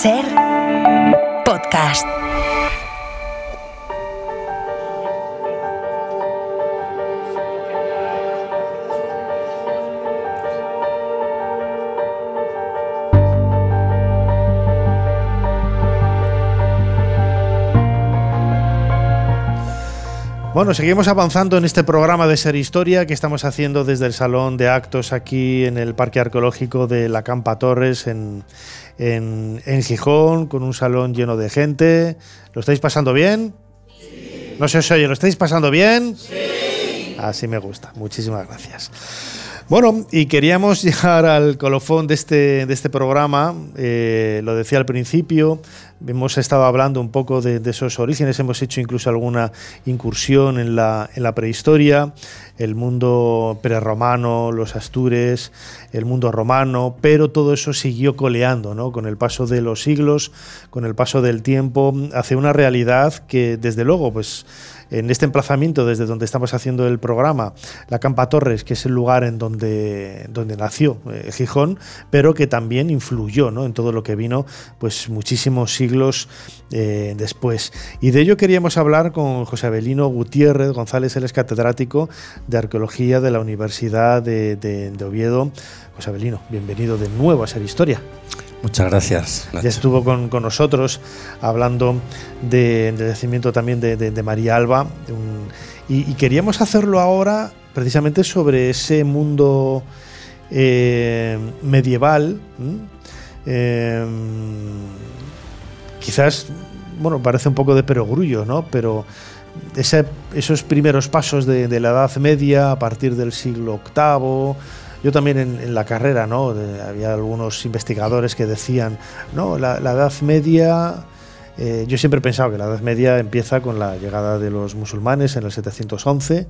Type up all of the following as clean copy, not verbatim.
SER Podcast. Bueno, seguimos avanzando en este programa de SER Historia que estamos haciendo desde el Salón de Actos aquí en el Parque Arqueológico de la Campa Torres en Gijón, con un salón lleno de gente. ¿Lo estáis pasando bien? Sí. No se os oye, ¿lo estáis pasando bien? Sí. Así me gusta, muchísimas gracias. Bueno, y queríamos llegar al colofón de este programa, lo decía al principio, hemos estado hablando un poco de esos orígenes, hemos hecho incluso alguna incursión en la prehistoria, el mundo prerromano, los astures, el mundo romano, pero todo eso siguió coleando, ¿no? Con el paso de los siglos, con el paso del tiempo, hacia una realidad que desde luego, pues, en este emplazamiento desde donde estamos haciendo el programa, la Campa Torres, que es el lugar en donde nació Gijón, pero que también influyó, ¿no?, en todo lo que vino, pues, muchísimos siglos después. Y de ello queríamos hablar con José Avelino Gutiérrez González, él es catedrático de Arqueología de la Universidad de Oviedo. José Avelino, bienvenido de nuevo a SER Historia. Muchas gracias. Ya estuvo con nosotros hablando del nacimiento también de María Alba, y queríamos hacerlo ahora precisamente sobre ese mundo medieval. Quizás, bueno, parece un poco de perogrullo, ¿no? Pero esos primeros pasos de la Edad Media a partir del siglo VIII. Yo también en la carrera, ¿no?, había algunos investigadores que decían, no, la Edad Media, yo siempre he pensado que la Edad Media empieza con la llegada de los musulmanes en el 711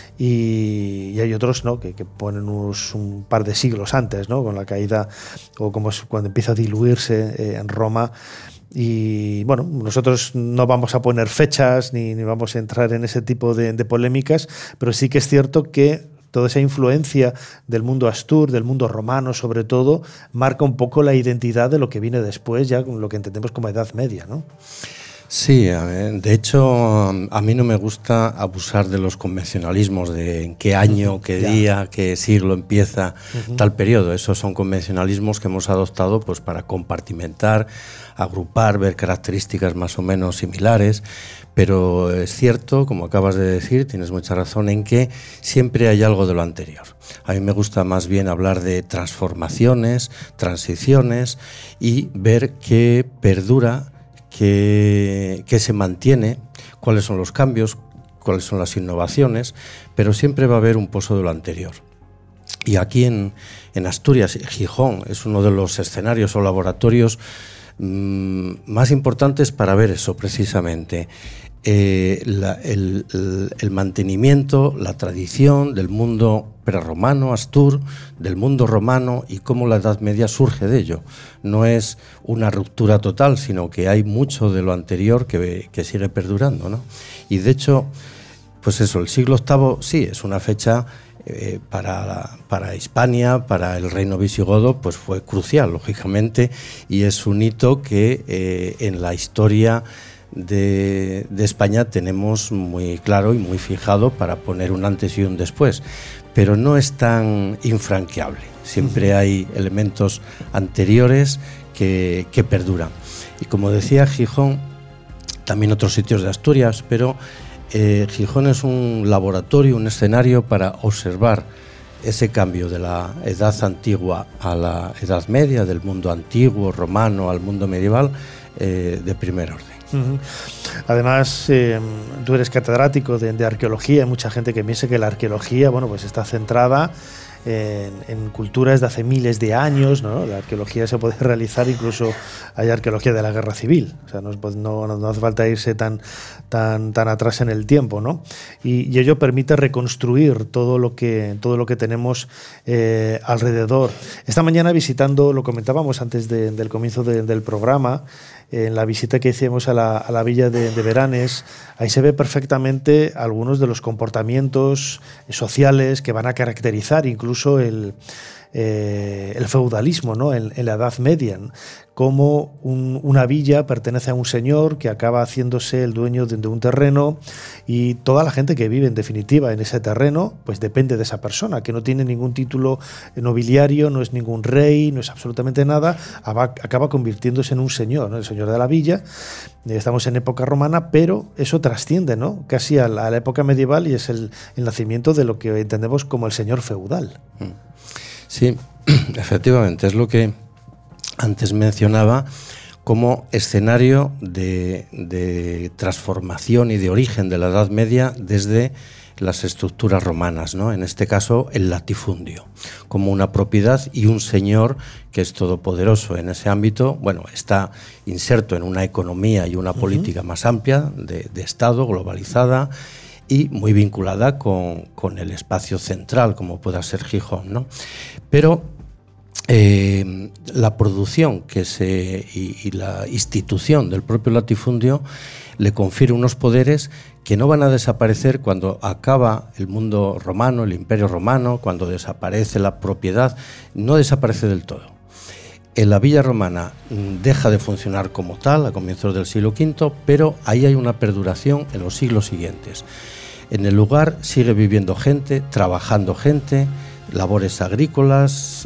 y hay otros, ¿no?, que ponen un par de siglos antes, ¿no?, con la caída, o como es cuando empieza a diluirse en Roma. Y bueno, nosotros no vamos a poner fechas ni vamos a entrar en ese tipo de polémicas, pero sí que es cierto que toda esa influencia del mundo astur, del mundo romano sobre todo, marca un poco la identidad de lo que viene después, ya con lo que entendemos como Edad Media, ¿no? Sí, de hecho a mí no me gusta abusar de los convencionalismos de en qué año, qué día, qué siglo empieza tal periodo. Esos son convencionalismos que hemos adoptado, pues, para compartimentar, agrupar, ver características más o menos similares, pero es cierto, como acabas de decir, tienes mucha razón en que siempre hay algo de lo anterior. A mí me gusta más bien hablar de transformaciones, transiciones y ver qué perdura, qué se mantiene, cuáles son los cambios, cuáles son las innovaciones, pero siempre va a haber un pozo de lo anterior. Y aquí en Asturias, Gijón es uno de los escenarios o laboratorios más importantes para ver eso precisamente. El mantenimiento, la tradición del mundo prerromano, astur, del mundo romano y cómo la Edad Media surge de ello. No es una ruptura total, sino que hay mucho de lo anterior que sigue perdurando, ¿no? Y de hecho, pues eso, el siglo VIII sí es una fecha para Hispania, para el reino visigodo, pues fue crucial, lógicamente, y es un hito que en la historia de España tenemos muy claro y muy fijado para poner un antes y un después, pero no es tan infranqueable. Siempre hay elementos anteriores que perduran. Y como decía, Gijón, también otros sitios de Asturias, pero Gijón es un laboratorio, un escenario para observar ese cambio de la Edad Antigua a la Edad Media, del mundo antiguo, romano, al mundo medieval, de primer orden. Además, tú eres catedrático de arqueología. Hay mucha gente que piensa que la arqueología, bueno, pues está centrada en culturas de hace miles de años, ¿no? La arqueología se puede realizar, incluso hay arqueología de la Guerra Civil, o sea, no hace falta irse tan atrás en el tiempo, ¿no? Y ello permite reconstruir todo lo que tenemos alrededor. Esta mañana visitando, lo comentábamos antes del comienzo del programa, en la visita que hicimos a la villa de Beranes, ahí se ve perfectamente algunos de los comportamientos sociales que van a caracterizar incluso el feudalismo, ¿no? en la Edad Media, ¿no? Cómo una villa pertenece a un señor que acaba haciéndose el dueño de un terreno, y toda la gente que vive en definitiva en ese terreno pues depende de esa persona, que no tiene ningún título nobiliario, no es ningún rey, no es absolutamente nada, acaba convirtiéndose en un señor, ¿no? El señor de la villa. Estamos en época romana, pero eso trasciende, ¿no? Casi a la época medieval, y es el nacimiento de lo que entendemos como el señor feudal. Sí, efectivamente, es lo que antes mencionaba como escenario de transformación y de origen de la Edad Media desde las estructuras romanas, ¿no? En este caso, el latifundio, como una propiedad y un señor que es todopoderoso en ese ámbito. Bueno, está inserto en una economía y una política más amplia de Estado, globalizada y muy vinculada con el espacio central, como pueda ser Gijón, ¿no? Pero la producción y la institución del propio latifundio le confiere unos poderes que no van a desaparecer cuando acaba el mundo romano, el imperio romano, cuando desaparece la propiedad, no desaparece del todo. En la villa romana deja de funcionar como tal a comienzos del siglo V, pero ahí hay una perduración en los siglos siguientes. En el lugar sigue viviendo gente, trabajando gente, labores agrícolas,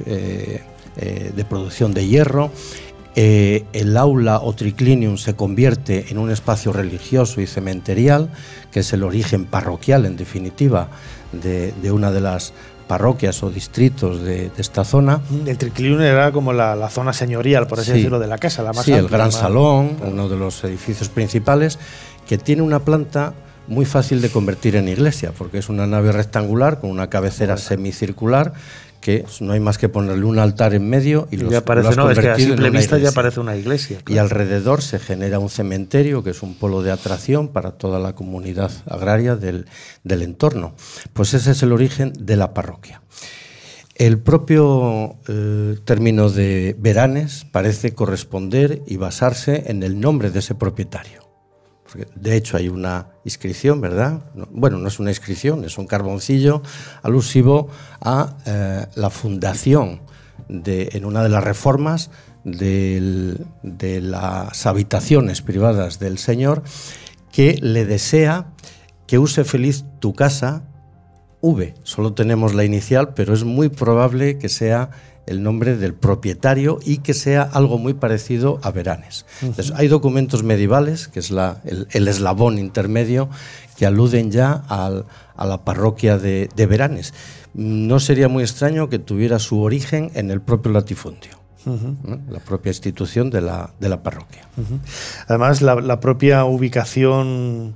de producción de hierro. El aula o triclinium se convierte en un espacio religioso y cementerial, que es el origen parroquial, en definitiva, de una de las parroquias o distritos de esta zona. El triclinium era como la zona señorial, por así decirlo, de la casa, la más amplia. Sí, el gran salón, uno de los edificios principales, que tiene una planta muy fácil de convertir en iglesia, porque es una nave rectangular con una cabecera semicircular, que no hay más que ponerle un altar en medio y lo has convertido, es que a simple vista ya parece una iglesia. Claro. Y alrededor se genera un cementerio, que es un polo de atracción para toda la comunidad agraria del entorno. Pues ese es el origen de la parroquia. El propio término de veranes parece corresponder y basarse en el nombre de ese propietario. De hecho, hay una inscripción, ¿verdad? Bueno, no es una inscripción, es un carboncillo alusivo a la fundación en una de las reformas de las habitaciones privadas del Señor, que le desea que use feliz tu casa, V. Solo tenemos la inicial, pero es muy probable que sea el nombre del propietario y que sea algo muy parecido a Veranes. Entonces, hay documentos medievales, que es el eslabón intermedio, que aluden ya a la parroquia de Veranes. No sería muy extraño que tuviera su origen en el propio latifundio. La propia institución de la parroquia. Además, la propia ubicación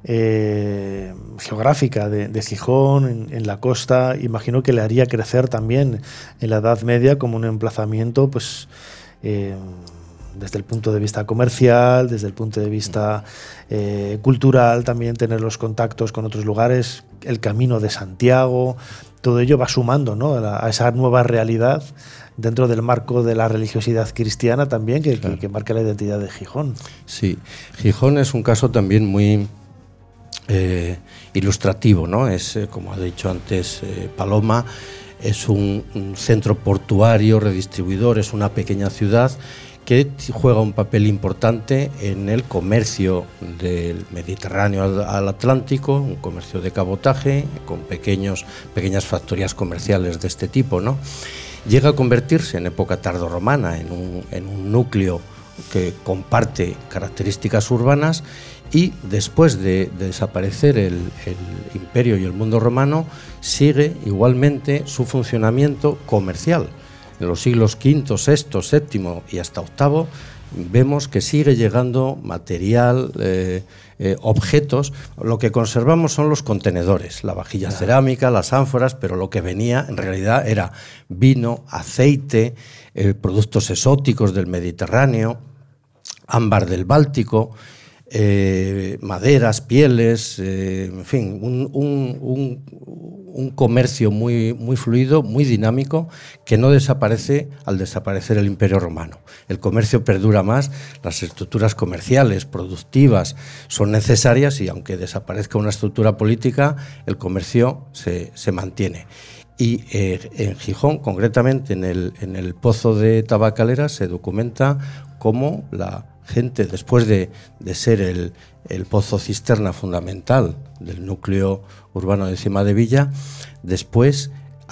geográfica de Gijón en la costa, imagino que le haría crecer también en la Edad Media como un emplazamiento, pues desde el punto de vista comercial, desde el punto de vista cultural, también tener los contactos con otros lugares, el Camino de Santiago, todo ello va sumando, ¿no?, a esa nueva realidad dentro del marco de la religiosidad cristiana también, que marca la identidad de Gijón. Sí, Gijón es un caso también muy ilustrativo, ¿no? Es, como ha dicho antes Paloma, es un centro portuario, redistribuidor, es una pequeña ciudad que juega un papel importante en el comercio del Mediterráneo al Atlántico, un comercio de cabotaje con pequeñas factorías comerciales de este tipo, ¿no? Llega a convertirse en época tardorromana en un núcleo que comparte características urbanas, y después de desaparecer el imperio y el mundo romano, sigue igualmente su funcionamiento comercial. En los siglos V, VI, VII y hasta VIII vemos que sigue llegando material, objetos. Lo que conservamos son los contenedores, la vajilla cerámica, las ánforas, pero lo que venía en realidad era vino, aceite, productos exóticos del Mediterráneo, ámbar del Báltico, maderas, pieles, en fin, un comercio muy fluido, muy dinámico, que no desaparece al desaparecer el Imperio Romano. El comercio perdura más, las estructuras comerciales, productivas, son necesarias, y aunque desaparezca una estructura política, el comercio se mantiene. Y en Gijón, concretamente en el Pozo de Tabacalera, se documenta cómo la gente, después de ser el pozo cisterna fundamental del núcleo urbano de Cima de Villa, después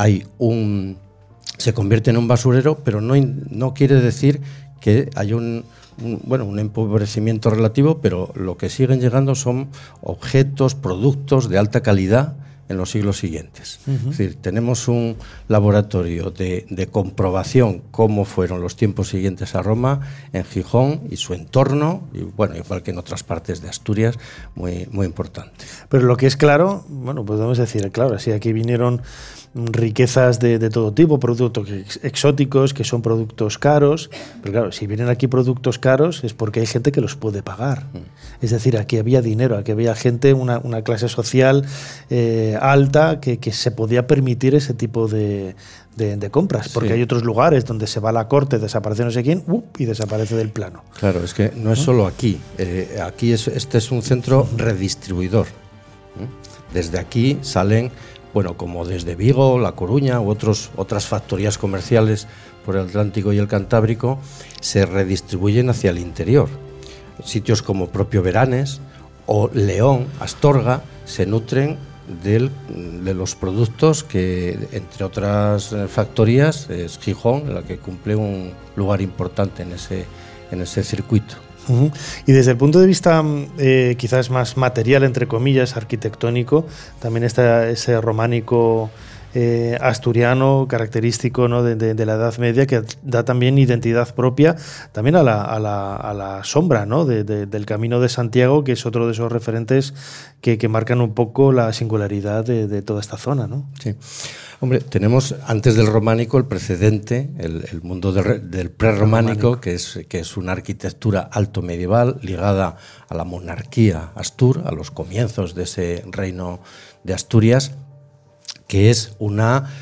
se convierte en un basurero, pero no quiere decir que haya un empobrecimiento relativo, pero lo que siguen llegando son objetos, productos de alta calidad en los siglos siguientes. Es decir, tenemos un laboratorio de comprobación cómo fueron los tiempos siguientes a Roma en Gijón y su entorno, y bueno, igual que en otras partes de Asturias, muy, muy importante. Pero lo que es claro, bueno, podemos decir, claro, sí, aquí vinieron riquezas de todo tipo, productos exóticos, que son productos caros, pero claro, si vienen aquí productos caros es porque hay gente que los puede pagar. Es decir, aquí había dinero, aquí había gente, una clase social alta que se podía permitir ese tipo de compras, porque hay otros lugares donde se va a la corte, desaparece no sé quién y desaparece del plano. Claro, es que no es solo aquí. Aquí este es un centro redistribuidor. Desde aquí salen, bueno, como desde Vigo, La Coruña u otras factorías comerciales por el Atlántico y el Cantábrico, se redistribuyen hacia el interior. Sitios como propio Beranes o León, Astorga, se nutren de los productos que, entre otras factorías, es Gijón, la que cumple un lugar importante en ese circuito. Y desde el punto de vista quizás más material, entre comillas, arquitectónico, también está ese románico asturiano característico, ¿no?, de la Edad Media, que da también identidad propia también a la sombra, ¿no?, del Camino de Santiago, que es otro de esos referentes que marcan un poco la singularidad de toda esta zona, ¿no? Sí. Hombre, tenemos antes del románico el precedente, el mundo del prerrománico, que es una arquitectura alto medieval ligada a la monarquía astur, a los comienzos de ese reino de Asturias, que es un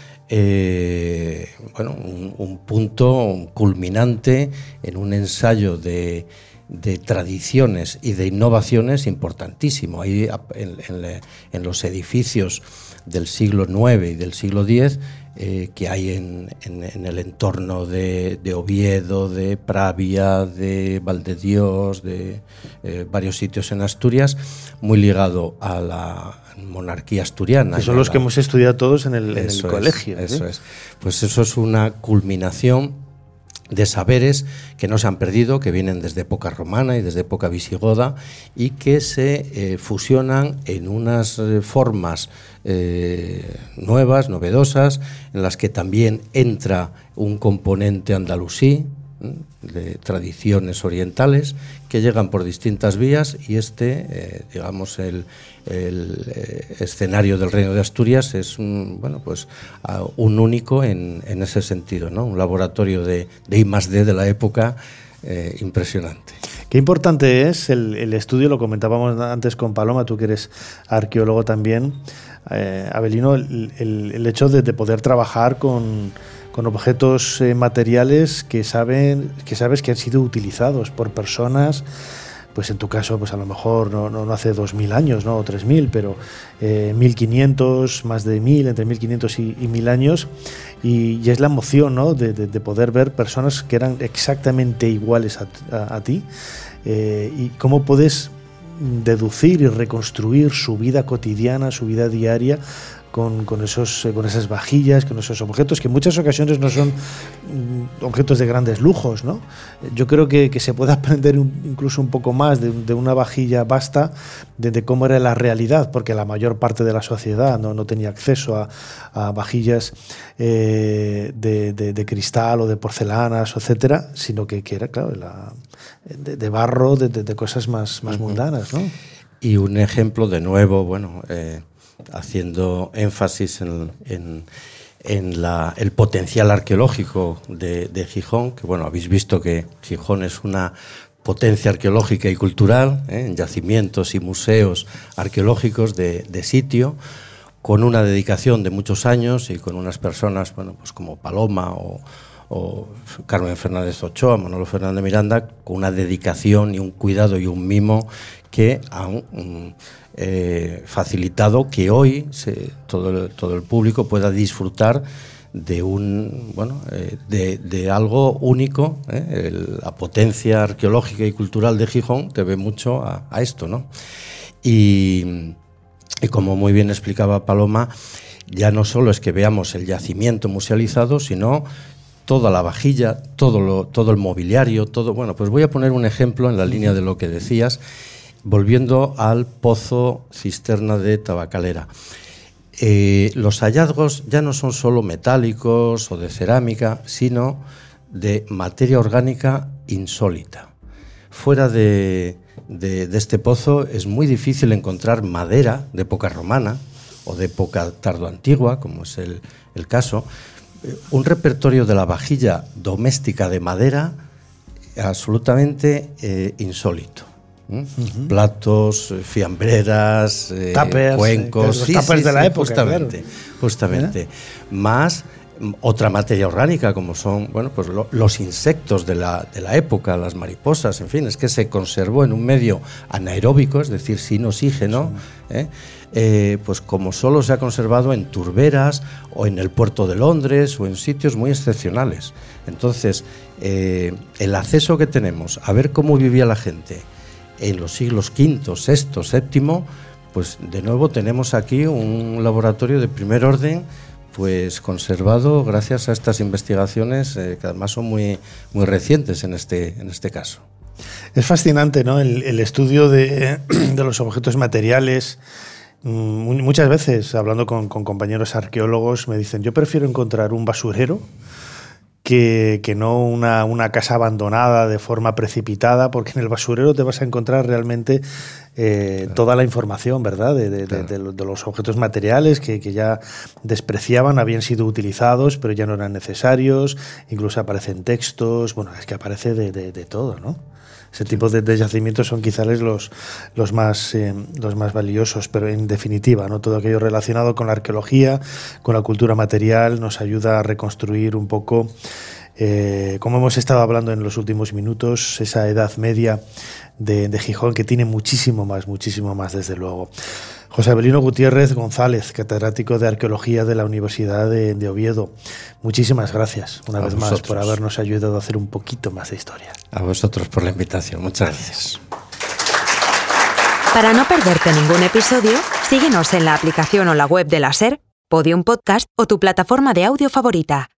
punto culminante en un ensayo de tradiciones y de innovaciones importantísimo. Ahí en los edificios del siglo IX y del siglo X que hay en el entorno de Oviedo, de Pravia, de Valdedios, de varios sitios en Asturias, muy ligado a la monarquía asturiana. Que son los que hemos estudiado todos en el colegio. Eso es. Pues eso es una culminación de saberes que no se han perdido, que vienen desde época romana y desde época visigoda y que se fusionan en unas formas nuevas, novedosas, en las que también entra un componente andalusí, de tradiciones orientales que llegan por distintas vías, y digamos el escenario del Reino de Asturias es un único en ese sentido, ¿no? Un laboratorio de I+D de la época impresionante. Qué importante es el estudio, lo comentábamos antes con Paloma, tú que eres arqueólogo también, Avelino, el hecho de poder trabajar con objetos materiales que sabes que han sido utilizados por personas, pues en tu caso, pues a lo mejor no hace 2000 años, ¿no?, o 3000, pero 1500, más de 1000, entre 1500 y 1000 años, y es la emoción, ¿no?, de poder ver personas que eran exactamente iguales a ti, y cómo puedes deducir y reconstruir su vida cotidiana, su vida diaria, con esas vajillas, con esos objetos que en muchas ocasiones no son objetos de grandes lujos, ¿no? Yo creo que se puede aprender incluso un poco más de una vajilla basta, de cómo era la realidad, porque la mayor parte de la sociedad no tenía acceso a vajillas de cristal o de porcelanas, etcétera, sino que era, claro, de barro, de cosas más mundanas, ¿no? Y un ejemplo, de nuevo, haciendo énfasis en el potencial arqueológico de Gijón, que habéis visto que Gijón es una potencia arqueológica y cultural, en yacimientos y museos arqueológicos de sitio, con una dedicación de muchos años y con unas personas como Paloma o Carmen Fernández Ochoa, Manolo Fernández Miranda, con una dedicación y un cuidado y un mimo que han facilitado que hoy todo el público pueda disfrutar de de algo único. La potencia arqueológica y cultural de Gijón debe mucho a esto, ¿no? Y como muy bien explicaba Paloma, ya no solo es que veamos el yacimiento musealizado, sino toda la vajilla, todo el mobiliario, todo. Bueno, pues voy a poner un ejemplo en la línea de lo que decías, volviendo al pozo cisterna de Tabacalera. Los hallazgos ya no son solo metálicos o de cerámica, sino de materia orgánica insólita. Fuera de este pozo es muy difícil encontrar madera de época romana o de época tardoantigua, como es el caso. Un repertorio de la vajilla doméstica de madera absolutamente insólito. Platos, fiambreras, tuppers, cuencos, los tuppers de la época, justamente. Más otra materia orgánica, como son pues los insectos de la época, las mariposas, en fin, es que se conservó en un medio anaeróbico, es decir, sin oxígeno, pues como solo se ha conservado en turberas o en el puerto de Londres o en sitios muy excepcionales. Entonces, el acceso que tenemos a ver cómo vivía la gente en los siglos V, VI, VII, pues de nuevo tenemos aquí un laboratorio de primer orden, pues conservado gracias a estas investigaciones que además son muy recientes en este caso. Es fascinante, ¿no? El estudio de los objetos materiales. Muchas veces, hablando con compañeros arqueólogos, me dicen, yo prefiero encontrar un basurero que no una casa abandonada de forma precipitada, porque en el basurero te vas a encontrar realmente toda la información, ¿verdad? De los objetos materiales que ya despreciaban, habían sido utilizados, pero ya no eran necesarios, incluso aparecen textos, bueno, es que aparece de todo, ¿no? Ese tipo de yacimientos son quizás los más valiosos, pero en definitiva, ¿no? Todo aquello relacionado con la arqueología, con la cultura material, nos ayuda a reconstruir un poco, como hemos estado hablando en los últimos minutos, esa Edad Media de Gijón, que tiene muchísimo más, desde luego. José Avelino Gutiérrez González, catedrático de Arqueología de la Universidad de Oviedo. Muchísimas gracias una vez más por habernos ayudado a hacer un poquito más de historia. A vosotros por la invitación. Muchas gracias. Para no perderte ningún episodio, síguenos en la aplicación o la web de la SER, Podium Podcast o tu plataforma de audio favorita.